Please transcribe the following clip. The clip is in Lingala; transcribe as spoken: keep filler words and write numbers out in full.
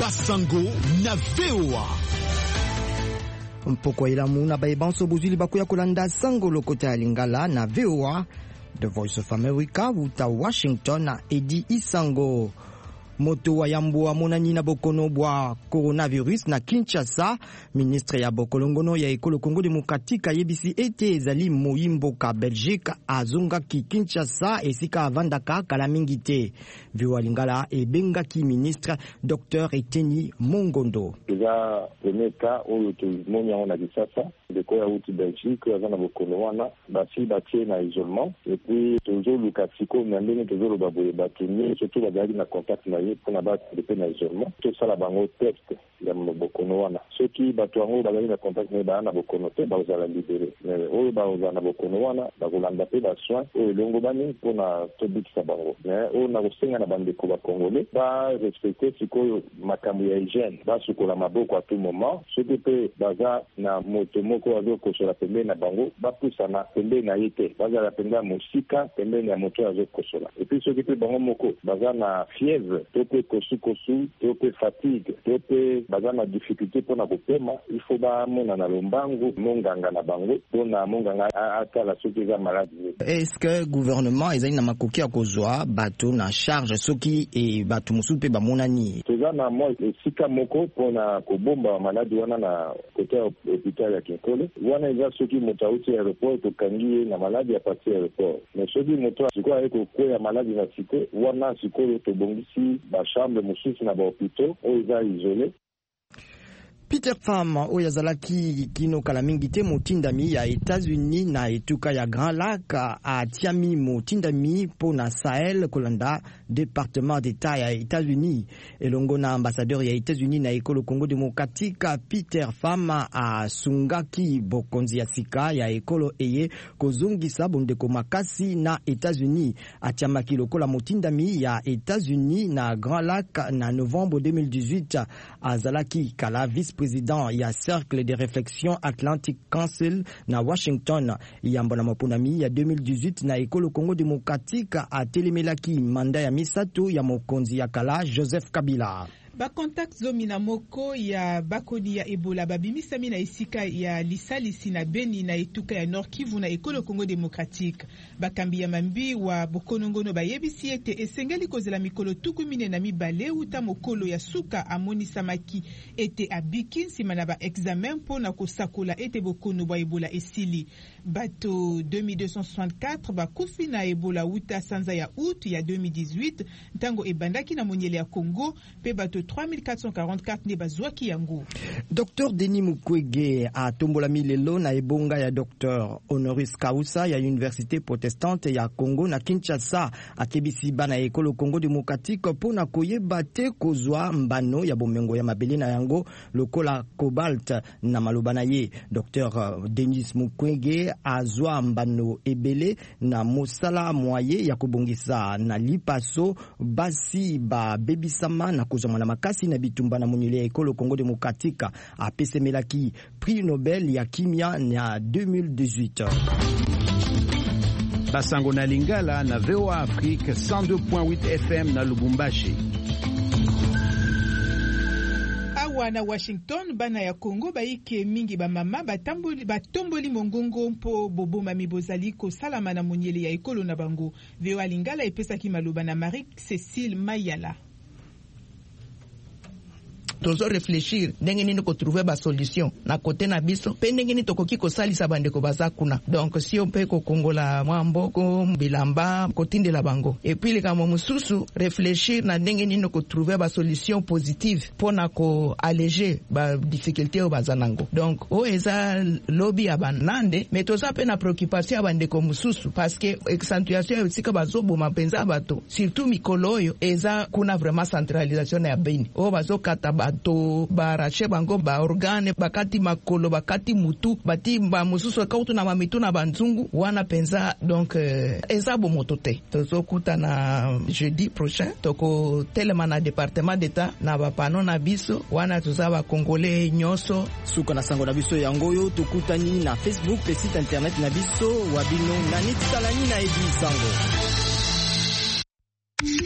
Basango na V O A. Mpoko ilamu na baibanso buzuli bakuya kolanda sango lokota ya Lingala na V O A. The Voice of America wuta Washington na Edi Isango. Moto wa yambo wa monani na bokono bwa coronavirus na Kinshasa. Ministre ya bokolongono ya ekolo Kongo Demokratika yebisi ete ezali moyimboka Belgique azonga ki Kinshasa esika avandaka kala mingite. Viwa Lingala ebenga ki ministre Docteur Eteni Mongondo. Eza premier cas oyo tuzimonya ona Kinshasa de ko ya uti Belgique azana bokono wana basi batie na isolement et puis toujours le katiko na ndenge toujours ba boye batumye surtout bazali na contact na pour na battre na isolement tout ça la bango test ya bokono wana ceux qui bato ngo bazali na contact na ba na bokono te ba uzala libérer mais oyo ba uzala bokono wana ba kolanda pe ba soin oyo longo bani pour na tobikisa bango mais oyo na kosenga na bandeko ba congolais ba respecter sikoyo makambo ya hygiène ba sukola maboko à tout moment ceux qui pe baza na moto moko azo kosola pembeni na bango ba pusa na pembeni na yete baza la pembeni musika pembeni ya moto azo kosola et puis ceux qui pe bango moko baza na fièvre tope kosu kosu tope fatigue tope baza na difficulté pour na kopema il faut ba mona na lombango monganga na bango pona monganga atala soki za maladie. Est-ce que gouvernement ezali na makoki ya kozwa bato na charge soki e bato musupe ba monani toza na mo esika moko pona kobomba maladi wana na kote hôpital ya Kinkole wana eza soki moto auti aéroport tokangi na maladi ya parti aéroport mais soki moto sikoyo ayeko kwea maladi na cité wana sikoyo tobongisi ba chambre mususu na ba hôpitaux oyo eza isolé. Peter Pham oyo azalaki kino kala mingi te motindami ya États-Unis na etuka ya Grand Lac atiami motindami po na Sahel kolanda département d'État ya États-Unis elongo na ambassadeur ya États-Unis na ekolo Congo Demokratika Peter Pham asungaki bokonzi ya sika ya ekolo eye kozongisa bondeko makasi na États-Unis atiamaki lokola motindami ya États-Unis na Grand Lac na novembre deux mille dix-huit azalaki kala vice président ya Cercle de Réflexion Atlantic Council na Washington yambo na mapunami ya deux mille dix-huit na ekolo Congo Demokratika atelemelaki manda ya misato ya mokonzi ya kala Joseph Kabila. Ba contact zomi na moko ya bakodi ya Ebola babimisami na esika ya lisalisi na Beni na etuka ya Nord Kivu na ekolo Congo Demokratique. Bakambi ya mambi wa bokonongono bayebisi ete esengeli kozela mikolo tuku mine na mibale uta mokolo ya suka amoni samaki ete abiki nsima na ba examen po na kosakola ete bokono bwa Ebola esili. Bato deux mille deux cent soixante-quatre bakufi na Ebola uta sanza ya août ya deux mille dix-huit ntango ebandaki na monyele ya Congo pe bato trois mille quatre cent quarante-quatre ne bazwaki yango. Docteur Denis Mukwege a tombola milelo na ebonga ya Docteur Honoris Causa ya Université Protestante ya Congo na Kinshasa akebisi bana ekolo Congo Demokratique pona koyeba te kozwa mbano ya bomengo ya mabele na yango lokola cobalt na malobana ye. Docteur Denis Mukwege azwa mbano ebele na mosala moye ya kobongisa na lipaso basi ba bebisama na kozoma na makasi na bitumba na monyele ya ekolo Congo Demokratika apesemelaki prix Nobel ya kimia na deux mille dix-huit. Basango na Lingala na V O A Afrique cent deux point huit F M na Lubumbashi. Awa na Washington bana ya Congo baike mingi ba mama batamboli batomboli mongongo mpo boboma mibozali ko salama na monyele ya ekolo na bango. V O A Lingala epesaki maloba na Marie Cécile Mayala. Tozo réfléchir ndenge nini ko trouver ba solution na côté na biso pe ndenge nini tokoki ko salisa bandeko bazakuna donc si on peut ko kongola mwambo ko bilamba ko tindela bango et puis le kamo mususu réfléchir na ndenge nini ko trouver ba solution positive pona ko alléger ba difficulté o bazanango donc o eza lobby ya banande mais toza pe na préoccupation ya bandeko mususu parce que accentuation ya sika bazobo mapenza bato surtout mikoloyo eza kuna vraiment centralisation ya Beni o bazokata bato barache bango ba organe bakati makolo bakati mutu bati ba mususu kautu na mamitu na banzungu wana penza donc euh, eza bo motote tozokuta na jeudi prochain toko telema na département d'état na ba pano na biso wana tuzaba congolais nyoso suka na sango na biso yangoyo tokutani na Facebook pe site internet na biso wabino na nititalani na Edi Sango.